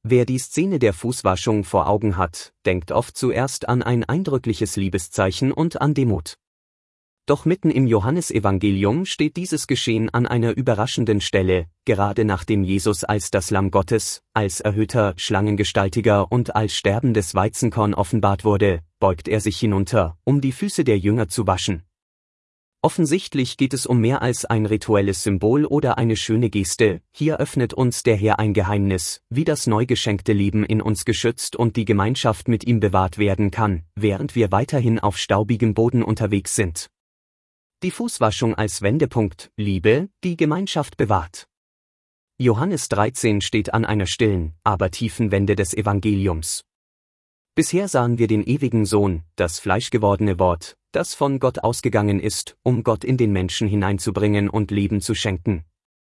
Wer die Szene der Fußwaschung vor Augen hat, denkt oft zuerst an ein eindrückliches Liebeszeichen und an Demut. Doch mitten im Johannesevangelium steht dieses Geschehen an einer überraschenden Stelle, gerade nachdem Jesus als das Lamm Gottes, als erhöhter, schlangengestaltiger und als sterbendes Weizenkorn offenbart wurde, beugt er sich hinunter, um die Füße der Jünger zu waschen. Offensichtlich geht es um mehr als ein rituelles Symbol oder eine schöne Geste, hier öffnet uns der Herr ein Geheimnis, wie das neu geschenkte Leben in uns geschützt und die Gemeinschaft mit ihm bewahrt werden kann, während wir weiterhin auf staubigem Boden unterwegs sind. Die Fußwaschung als Wendepunkt, Liebe, die Gemeinschaft bewahrt. Johannes 13 steht an einer stillen, aber tiefen Wende des Evangeliums. Bisher sahen wir den ewigen Sohn, das fleischgewordene Wort, das von Gott ausgegangen ist, um Gott in den Menschen hineinzubringen und Leben zu schenken.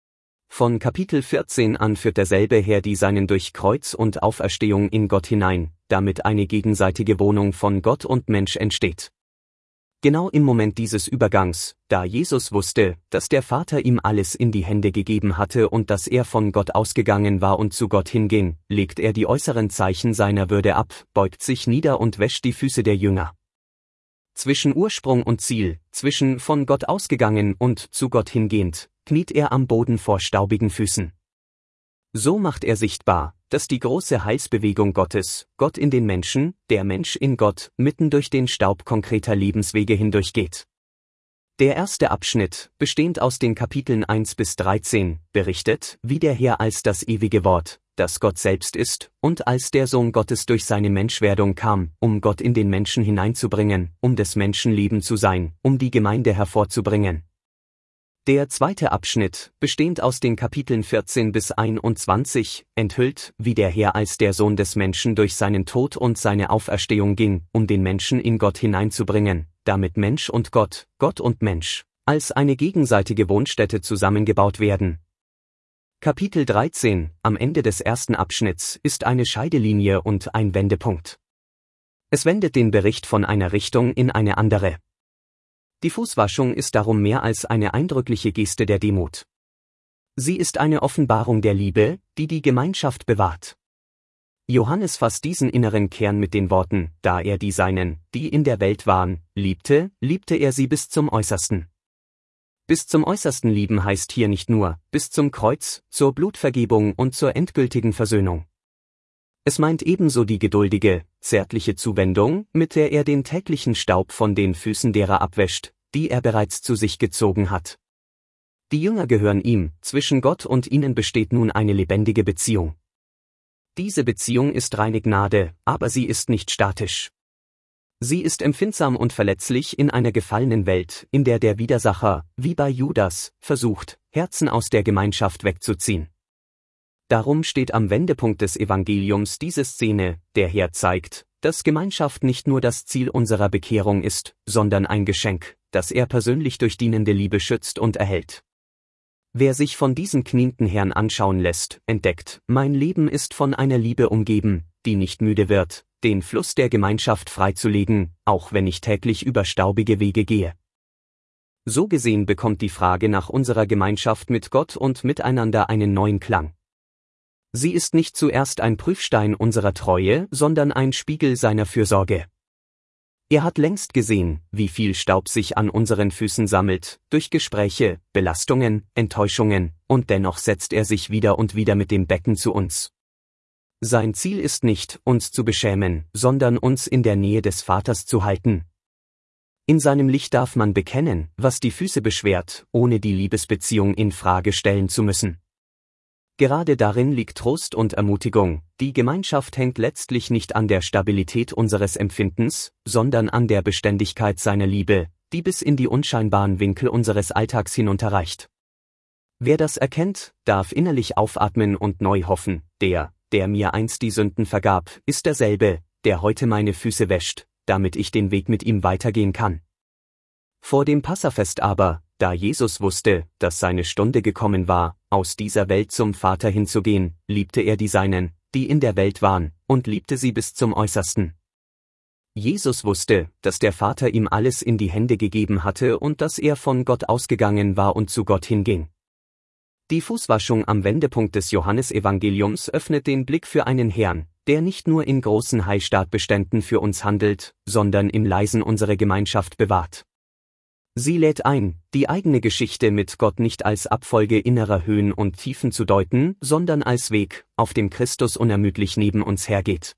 Von Kapitel 14 an führt derselbe Herr die Seinen durch Kreuz und Auferstehung in Gott hinein, damit eine gegenseitige Wohnung von Gott und Mensch entsteht. Genau im Moment dieses Übergangs, da Jesus wusste, dass der Vater ihm alles in die Hände gegeben hatte und dass er von Gott ausgegangen war und zu Gott hinging, legt er die äußeren Zeichen seiner Würde ab, beugt sich nieder und wäscht die Füße der Jünger. Zwischen Ursprung und Ziel, zwischen von Gott ausgegangen und zu Gott hingehend, kniet er am Boden vor staubigen Füßen. So macht er sichtbar, dass die große Heilsbewegung Gottes, Gott in den Menschen, der Mensch in Gott, mitten durch den Staub konkreter Lebenswege hindurchgeht. Der erste Abschnitt, bestehend aus den Kapiteln 1 bis 13, berichtet, wie der Herr als das ewige Wort, das Gott selbst ist, und als der Sohn Gottes durch seine Menschwerdung kam, um Gott in den Menschen hineinzubringen, um des Menschen Leben zu sein, um die Gemeinde hervorzubringen. Der zweite Abschnitt, bestehend aus den Kapiteln 14 bis 21, enthüllt, wie der Herr als der Sohn des Menschen durch seinen Tod und seine Auferstehung ging, um den Menschen in Gott hineinzubringen, damit Mensch und Gott, Gott und Mensch, als eine gegenseitige Wohnstätte zusammengebaut werden. Kapitel 13, am Ende des ersten Abschnitts, ist eine Scheidelinie und ein Wendepunkt. Es wendet den Bericht von einer Richtung in eine andere. Die Fußwaschung ist darum mehr als eine eindrückliche Geste der Demut. Sie ist eine Offenbarung der Liebe, die die Gemeinschaft bewahrt. Johannes fasst diesen inneren Kern mit den Worten, da er die Seinen, die in der Welt waren, liebte, liebte er sie bis zum Äußersten. Bis zum Äußersten lieben heißt hier nicht nur, bis zum Kreuz, zur Blutvergebung und zur endgültigen Versöhnung. Es meint ebenso die geduldige, zärtliche Zuwendung, mit der er den täglichen Staub von den Füßen derer abwäscht, die er bereits zu sich gezogen hat. Die Jünger gehören ihm, zwischen Gott und ihnen besteht nun eine lebendige Beziehung. Diese Beziehung ist reine Gnade, aber sie ist nicht statisch. Sie ist empfindsam und verletzlich in einer gefallenen Welt, in der der Widersacher, wie bei Judas, versucht, Herzen aus der Gemeinschaft wegzuziehen. Darum steht am Wendepunkt des Evangeliums diese Szene, der Herr zeigt, dass Gemeinschaft nicht nur das Ziel unserer Bekehrung ist, sondern ein Geschenk, das er persönlich durch dienende Liebe schützt und erhält. Wer sich von diesem knienden Herrn anschauen lässt, entdeckt, mein Leben ist von einer Liebe umgeben, die nicht müde wird, den Fluss der Gemeinschaft freizulegen, auch wenn ich täglich über staubige Wege gehe. So gesehen bekommt die Frage nach unserer Gemeinschaft mit Gott und miteinander einen neuen Klang. Sie ist nicht zuerst ein Prüfstein unserer Treue, sondern ein Spiegel seiner Fürsorge. Er hat längst gesehen, wie viel Staub sich an unseren Füßen sammelt, durch Gespräche, Belastungen, Enttäuschungen, und dennoch setzt er sich wieder und wieder mit dem Becken zu uns. Sein Ziel ist nicht, uns zu beschämen, sondern uns in der Nähe des Vaters zu halten. In seinem Licht darf man bekennen, was die Füße beschwert, ohne die Liebesbeziehung in Frage stellen zu müssen. Gerade darin liegt Trost und Ermutigung, die Gemeinschaft hängt letztlich nicht an der Stabilität unseres Empfindens, sondern an der Beständigkeit seiner Liebe, die bis in die unscheinbaren Winkel unseres Alltags hinunterreicht. Wer das erkennt, darf innerlich aufatmen und neu hoffen, der mir einst die Sünden vergab, ist derselbe, der heute meine Füße wäscht, damit ich den Weg mit ihm weitergehen kann. Vor dem Passafest aber, da Jesus wusste, dass seine Stunde gekommen war, aus dieser Welt zum Vater hinzugehen, liebte er die Seinen, die in der Welt waren, und liebte sie bis zum Äußersten. Jesus wusste, dass der Vater ihm alles in die Hände gegeben hatte und dass er von Gott ausgegangen war und zu Gott hinging. Die Fußwaschung am Wendepunkt des Johannesevangeliums öffnet den Blick für einen Herrn, der nicht nur in großen Heilstatbeständen für uns handelt, sondern im Leisen unsere Gemeinschaft bewahrt. Sie lädt ein, die eigene Geschichte mit Gott nicht als Abfolge innerer Höhen und Tiefen zu deuten, sondern als Weg, auf dem Christus unermüdlich neben uns hergeht.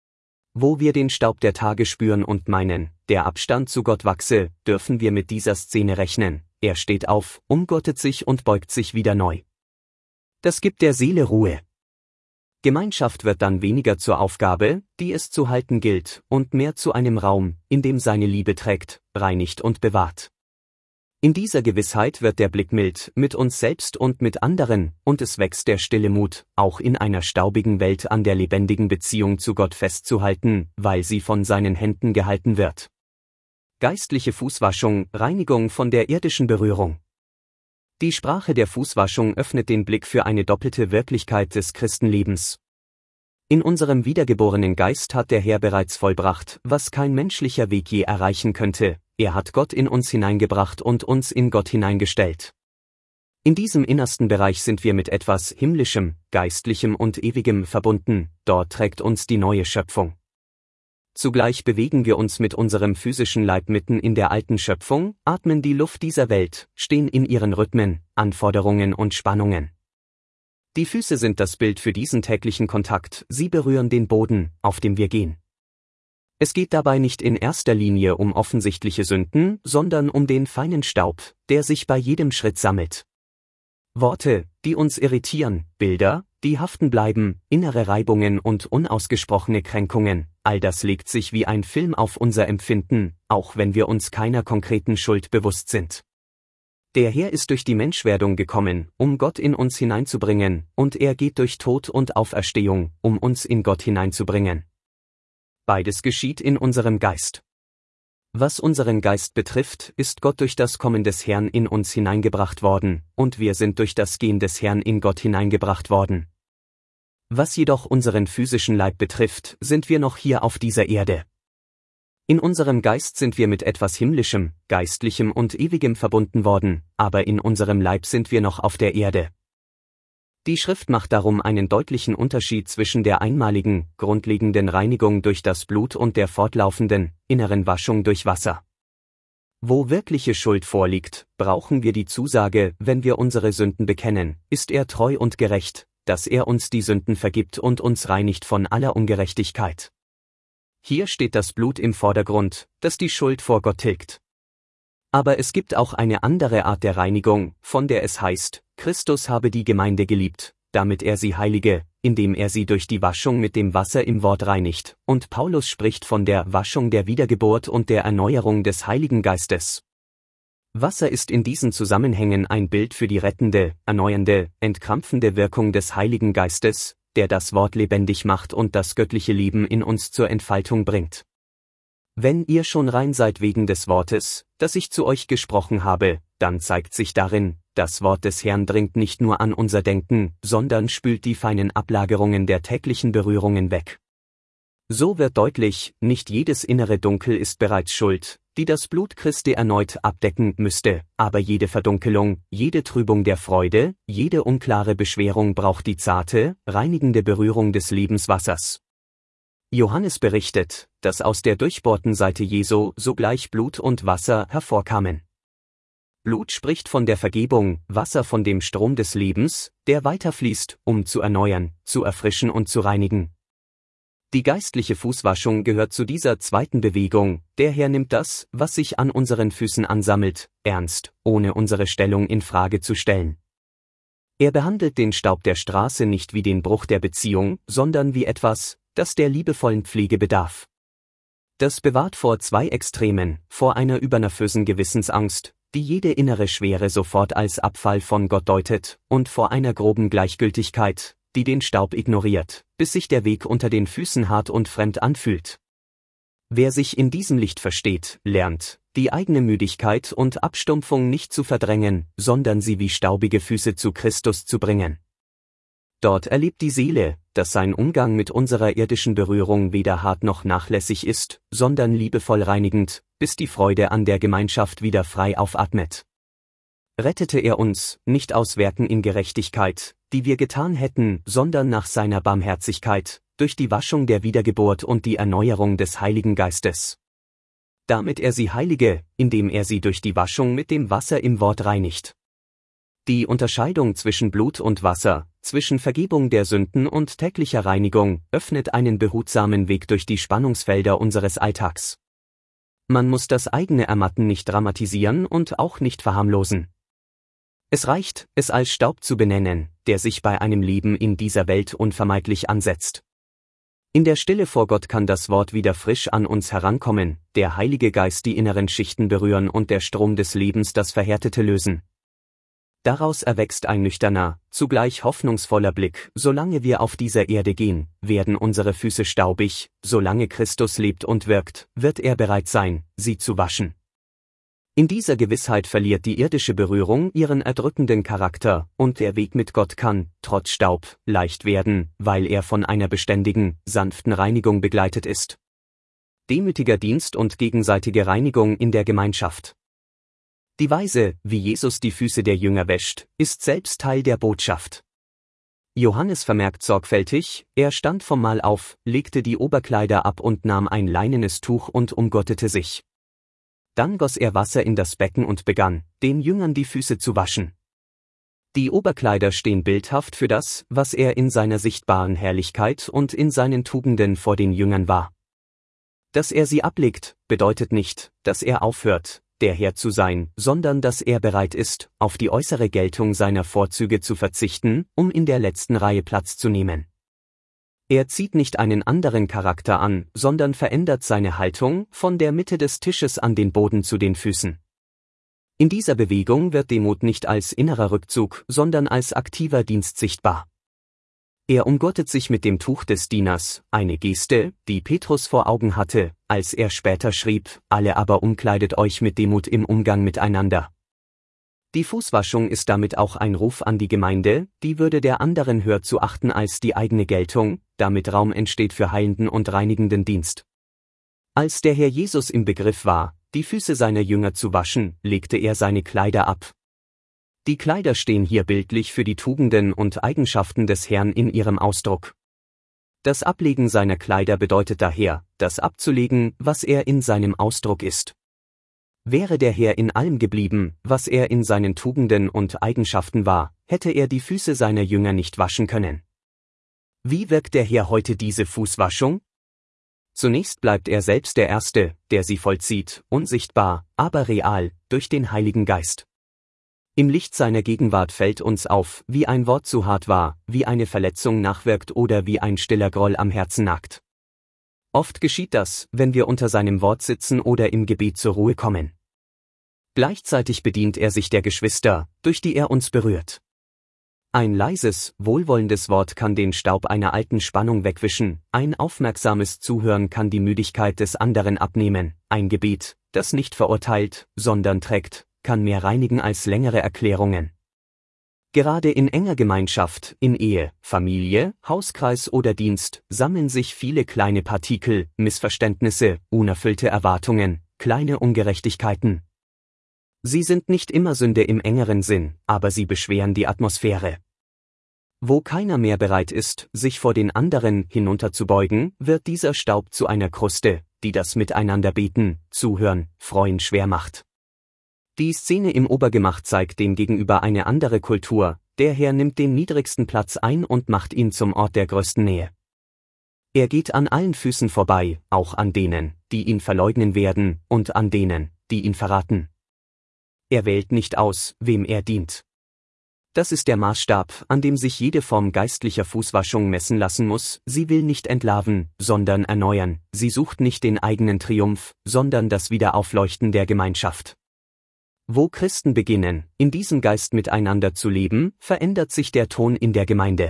Wo wir den Staub der Tage spüren und meinen, der Abstand zu Gott wachse, dürfen wir mit dieser Szene rechnen. Er steht auf, umgurtet sich und beugt sich wieder neu. Das gibt der Seele Ruhe. Gemeinschaft wird dann weniger zur Aufgabe, die es zu halten gilt, und mehr zu einem Raum, in dem seine Liebe trägt, reinigt und bewahrt. In dieser Gewissheit wird der Blick mild mit uns selbst und mit anderen, und es wächst der stille Mut, auch in einer staubigen Welt an der lebendigen Beziehung zu Gott festzuhalten, weil sie von seinen Händen gehalten wird. Geistliche Fußwaschung, Reinigung von der irdischen Berührung. Die Sprache der Fußwaschung öffnet den Blick für eine doppelte Wirklichkeit des Christenlebens. In unserem wiedergeborenen Geist hat der Herr bereits vollbracht, was kein menschlicher Weg je erreichen könnte. Er hat Gott in uns hineingebracht und uns in Gott hineingestellt. In diesem innersten Bereich sind wir mit etwas Himmlischem, Geistlichem und Ewigem verbunden, dort trägt uns die neue Schöpfung. Zugleich bewegen wir uns mit unserem physischen Leib mitten in der alten Schöpfung, atmen die Luft dieser Welt, stehen in ihren Rhythmen, Anforderungen und Spannungen. Die Füße sind das Bild für diesen täglichen Kontakt, sie berühren den Boden, auf dem wir gehen. Es geht dabei nicht in erster Linie um offensichtliche Sünden, sondern um den feinen Staub, der sich bei jedem Schritt sammelt. Worte, die uns irritieren, Bilder, die haften bleiben, innere Reibungen und unausgesprochene Kränkungen, all das legt sich wie ein Film auf unser Empfinden, auch wenn wir uns keiner konkreten Schuld bewusst sind. Der Herr ist durch die Menschwerdung gekommen, um Gott in uns hineinzubringen, und er geht durch Tod und Auferstehung, um uns in Gott hineinzubringen. Beides geschieht in unserem Geist. Was unseren Geist betrifft, ist Gott durch das Kommen des Herrn in uns hineingebracht worden, und wir sind durch das Gehen des Herrn in Gott hineingebracht worden. Was jedoch unseren physischen Leib betrifft, sind wir noch hier auf dieser Erde. In unserem Geist sind wir mit etwas Himmlischem, Geistlichem und Ewigem verbunden worden, aber in unserem Leib sind wir noch auf der Erde. Die Schrift macht darum einen deutlichen Unterschied zwischen der einmaligen, grundlegenden Reinigung durch das Blut und der fortlaufenden, inneren Waschung durch Wasser. Wo wirkliche Schuld vorliegt, brauchen wir die Zusage, wenn wir unsere Sünden bekennen, ist er treu und gerecht, dass er uns die Sünden vergibt und uns reinigt von aller Ungerechtigkeit. Hier steht das Blut im Vordergrund, das die Schuld vor Gott tilgt. Aber es gibt auch eine andere Art der Reinigung, von der es heißt, Christus habe die Gemeinde geliebt, damit er sie heilige, indem er sie durch die Waschung mit dem Wasser im Wort reinigt, und Paulus spricht von der Waschung der Wiedergeburt und der Erneuerung des Heiligen Geistes. Wasser ist in diesen Zusammenhängen ein Bild für die rettende, erneuernde, entkrampfende Wirkung des Heiligen Geistes, der das Wort lebendig macht und das göttliche Leben in uns zur Entfaltung bringt. Wenn ihr schon rein seid wegen des Wortes, das ich zu euch gesprochen habe, dann zeigt sich darin, das Wort des Herrn dringt nicht nur an unser Denken, sondern spült die feinen Ablagerungen der täglichen Berührungen weg. So wird deutlich, nicht jedes innere Dunkel ist bereits Schuld, die das Blut Christi erneut abdecken müsste, aber jede Verdunkelung, jede Trübung der Freude, jede unklare Beschwerung braucht die zarte, reinigende Berührung des Lebenswassers. Johannes berichtet, dass aus der durchbohrten Seite Jesu sogleich Blut und Wasser hervorkamen. Blut spricht von der Vergebung, Wasser von dem Strom des Lebens, der weiterfließt, um zu erneuern, zu erfrischen und zu reinigen. Die geistliche Fußwaschung gehört zu dieser zweiten Bewegung, der Herr nimmt das, was sich an unseren Füßen ansammelt, ernst, ohne unsere Stellung in Frage zu stellen. Er behandelt den Staub der Straße nicht wie den Bruch der Beziehung, sondern wie etwas, das der liebevollen Pflege bedarf. Das bewahrt vor zwei Extremen, vor einer übernervösen Gewissensangst, die jede innere Schwere sofort als Abfall von Gott deutet, und vor einer groben Gleichgültigkeit, die den Staub ignoriert, bis sich der Weg unter den Füßen hart und fremd anfühlt. Wer sich in diesem Licht versteht, lernt, die eigene Müdigkeit und Abstumpfung nicht zu verdrängen, sondern sie wie staubige Füße zu Christus zu bringen. Dort erlebt die Seele, dass sein Umgang mit unserer irdischen Berührung weder hart noch nachlässig ist, sondern liebevoll reinigend, bis die Freude an der Gemeinschaft wieder frei aufatmet. rettete er uns, nicht aus Werken in Gerechtigkeit, die wir getan hätten, sondern nach seiner Barmherzigkeit, durch die Waschung der Wiedergeburt und die Erneuerung des Heiligen Geistes. Damit er sie heilige, indem er sie durch die Waschung mit dem Wasser im Wort reinigt. Die Unterscheidung zwischen Blut und Wasser, zwischen Vergebung der Sünden und täglicher Reinigung, öffnet einen behutsamen Weg durch die Spannungsfelder unseres Alltags. Man muss das eigene Ermatten nicht dramatisieren und auch nicht verharmlosen. Es reicht, es als Staub zu benennen, der sich bei einem Leben in dieser Welt unvermeidlich ansetzt. In der Stille vor Gott kann das Wort wieder frisch an uns herankommen, der Heilige Geist die inneren Schichten berühren und der Strom des Lebens das Verhärtete lösen. Daraus erwächst ein nüchterner, zugleich hoffnungsvoller Blick: Solange wir auf dieser Erde gehen, werden unsere Füße staubig, solange Christus lebt und wirkt, wird er bereit sein, sie zu waschen. In dieser Gewissheit verliert die irdische Berührung ihren erdrückenden Charakter, und der Weg mit Gott kann, trotz Staub, leicht werden, weil er von einer beständigen, sanften Reinigung begleitet ist. Demütiger Dienst und gegenseitige Reinigung in der Gemeinschaft. Die Weise, wie Jesus die Füße der Jünger wäscht, ist selbst Teil der Botschaft. Johannes vermerkt sorgfältig: Er stand vom Mahl auf, legte die Oberkleider ab und nahm ein leinenes Tuch und umgottete sich. Dann goss er Wasser in das Becken und begann, den Jüngern die Füße zu waschen. Die Oberkleider stehen bildhaft für das, was er in seiner sichtbaren Herrlichkeit und in seinen Tugenden vor den Jüngern war. Dass er sie ablegt, bedeutet nicht, dass er aufhört, der Herr zu sein, sondern dass er bereit ist, auf die äußere Geltung seiner Vorzüge zu verzichten, um in der letzten Reihe Platz zu nehmen. Er zieht nicht einen anderen Charakter an, sondern verändert seine Haltung, von der Mitte des Tisches an den Boden zu den Füßen. In dieser Bewegung wird Demut nicht als innerer Rückzug, sondern als aktiver Dienst sichtbar. Er umgurtet sich mit dem Tuch des Dieners, eine Geste, die Petrus vor Augen hatte, als er später schrieb: Alle aber umkleidet euch mit Demut im Umgang miteinander. Die Fußwaschung ist damit auch ein Ruf an die Gemeinde, die Würde der anderen höher zu achten als die eigene Geltung, damit Raum entsteht für heilenden und reinigenden Dienst. Als der Herr Jesus im Begriff war, die Füße seiner Jünger zu waschen, legte er seine Kleider ab. Die Kleider stehen hier bildlich für die Tugenden und Eigenschaften des Herrn in ihrem Ausdruck. Das Ablegen seiner Kleider bedeutet daher, das abzulegen, was er in seinem Ausdruck ist. Wäre der Herr in allem geblieben, was er in seinen Tugenden und Eigenschaften war, hätte er die Füße seiner Jünger nicht waschen können. Wie wirkt der Herr heute diese Fußwaschung? Zunächst bleibt er selbst der Erste, der sie vollzieht, unsichtbar, aber real, durch den Heiligen Geist. Im Licht seiner Gegenwart fällt uns auf, wie ein Wort zu hart war, wie eine Verletzung nachwirkt oder wie ein stiller Groll am Herzen nagt. Oft geschieht das, wenn wir unter seinem Wort sitzen oder im Gebet zur Ruhe kommen. Gleichzeitig bedient er sich der Geschwister, durch die er uns berührt. Ein leises, wohlwollendes Wort kann den Staub einer alten Spannung wegwischen, ein aufmerksames Zuhören kann die Müdigkeit des anderen abnehmen, ein Gebet, das nicht verurteilt, sondern trägt, kann mehr reinigen als längere Erklärungen. Gerade in enger Gemeinschaft, in Ehe, Familie, Hauskreis oder Dienst, sammeln sich viele kleine Partikel, Missverständnisse, unerfüllte Erwartungen, kleine Ungerechtigkeiten. Sie sind nicht immer Sünde im engeren Sinn, aber sie beschweren die Atmosphäre. Wo keiner mehr bereit ist, sich vor den anderen hinunterzubeugen, wird dieser Staub zu einer Kruste, die das Miteinander beten, zuhören, freuen schwer macht. Die Szene im Obergemach zeigt dem Gegenüber eine andere Kultur: Der Herr nimmt den niedrigsten Platz ein und macht ihn zum Ort der größten Nähe. Er geht an allen Füßen vorbei, auch an denen, die ihn verleugnen werden, und an denen, die ihn verraten. Er wählt nicht aus, wem er dient. Das ist der Maßstab, an dem sich jede Form geistlicher Fußwaschung messen lassen muss. Sie will nicht entlarven, sondern erneuern. Sie sucht nicht den eigenen Triumph, sondern das Wiederaufleuchten der Gemeinschaft. Wo Christen beginnen, in diesem Geist miteinander zu leben, verändert sich der Ton in der Gemeinde.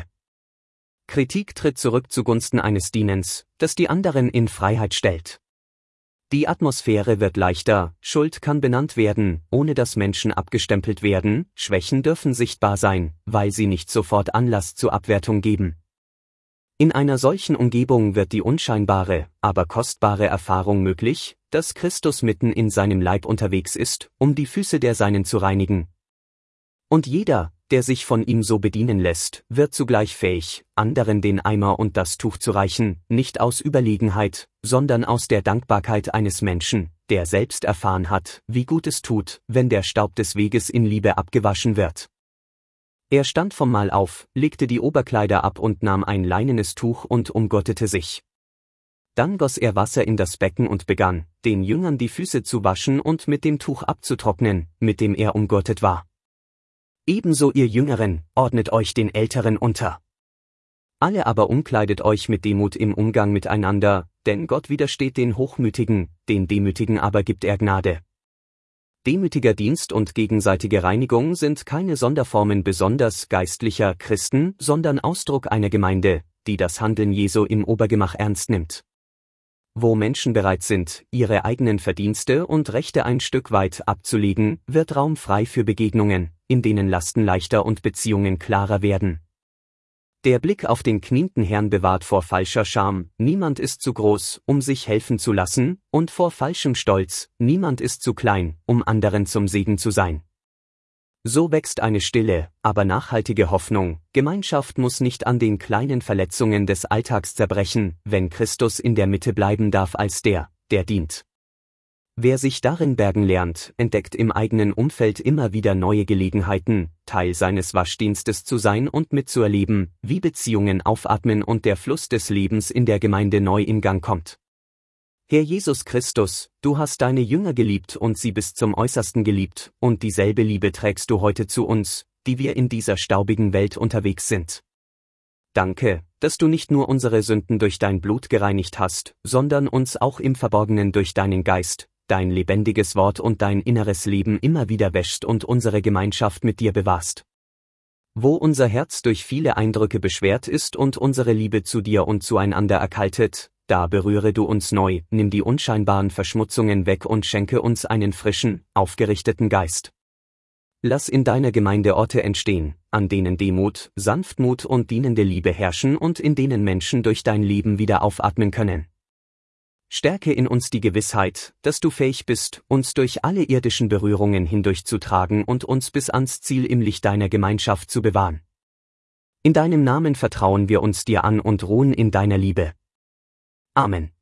Kritik tritt zurück zugunsten eines Dienens, das die anderen in Freiheit stellt. Die Atmosphäre wird leichter, Schuld kann benannt werden, ohne dass Menschen abgestempelt werden, Schwächen dürfen sichtbar sein, weil sie nicht sofort Anlass zur Abwertung geben. In einer solchen Umgebung wird die unscheinbare, aber kostbare Erfahrung möglich, dass Christus mitten in seinem Leib unterwegs ist, um die Füße der Seinen zu reinigen. Und jeder, der sich von ihm so bedienen lässt, wird zugleich fähig, anderen den Eimer und das Tuch zu reichen, nicht aus Überlegenheit, sondern aus der Dankbarkeit eines Menschen, der selbst erfahren hat, wie gut es tut, wenn der Staub des Weges in Liebe abgewaschen wird. Er stand vom Mahl auf, legte die Oberkleider ab und nahm ein leinenes Tuch und umgottete sich. Dann goss er Wasser in das Becken und begann, den Jüngern die Füße zu waschen und mit dem Tuch abzutrocknen, mit dem er umgottet war. Ebenso ihr Jüngeren, ordnet euch den Älteren unter. Alle aber umkleidet euch mit Demut im Umgang miteinander, denn Gott widersteht den Hochmütigen, den Demütigen aber gibt er Gnade. Demütiger Dienst und gegenseitige Reinigung sind keine Sonderformen besonders geistlicher Christen, sondern Ausdruck einer Gemeinde, die das Handeln Jesu im Obergemach ernst nimmt. Wo Menschen bereit sind, ihre eigenen Verdienste und Rechte ein Stück weit abzulegen, wird Raum frei für Begegnungen, in denen Lasten leichter und Beziehungen klarer werden. Der Blick auf den knienden Herrn bewahrt vor falscher Scham, niemand ist zu groß, um sich helfen zu lassen, und vor falschem Stolz, niemand ist zu klein, um anderen zum Segen zu sein. So wächst eine stille, aber nachhaltige Hoffnung. Gemeinschaft muss nicht an den kleinen Verletzungen des Alltags zerbrechen, wenn Christus in der Mitte bleiben darf als der dient. Wer sich darin bergen lernt, entdeckt im eigenen Umfeld immer wieder neue Gelegenheiten, Teil seines Waschdienstes zu sein und mitzuerleben, wie Beziehungen aufatmen und der Fluss des Lebens in der Gemeinde neu in Gang kommt. Herr Jesus Christus, du hast deine Jünger geliebt und sie bis zum Äußersten geliebt, und dieselbe Liebe trägst du heute zu uns, die wir in dieser staubigen Welt unterwegs sind. Danke, dass du nicht nur unsere Sünden durch dein Blut gereinigt hast, sondern uns auch im Verborgenen durch deinen Geist, dein lebendiges Wort und dein inneres Leben immer wieder wäschst und unsere Gemeinschaft mit dir bewahrst. Wo unser Herz durch viele Eindrücke beschwert ist und unsere Liebe zu dir und zueinander erkaltet, da berühre du uns neu, nimm die unscheinbaren Verschmutzungen weg und schenke uns einen frischen, aufgerichteten Geist. Lass in deiner Gemeinde Orte entstehen, an denen Demut, Sanftmut und dienende Liebe herrschen und in denen Menschen durch dein Leben wieder aufatmen können. Stärke in uns die Gewissheit, dass du fähig bist, uns durch alle irdischen Berührungen hindurchzutragen und uns bis ans Ziel im Licht deiner Gemeinschaft zu bewahren. In deinem Namen vertrauen wir uns dir an und ruhen in deiner Liebe. Amen.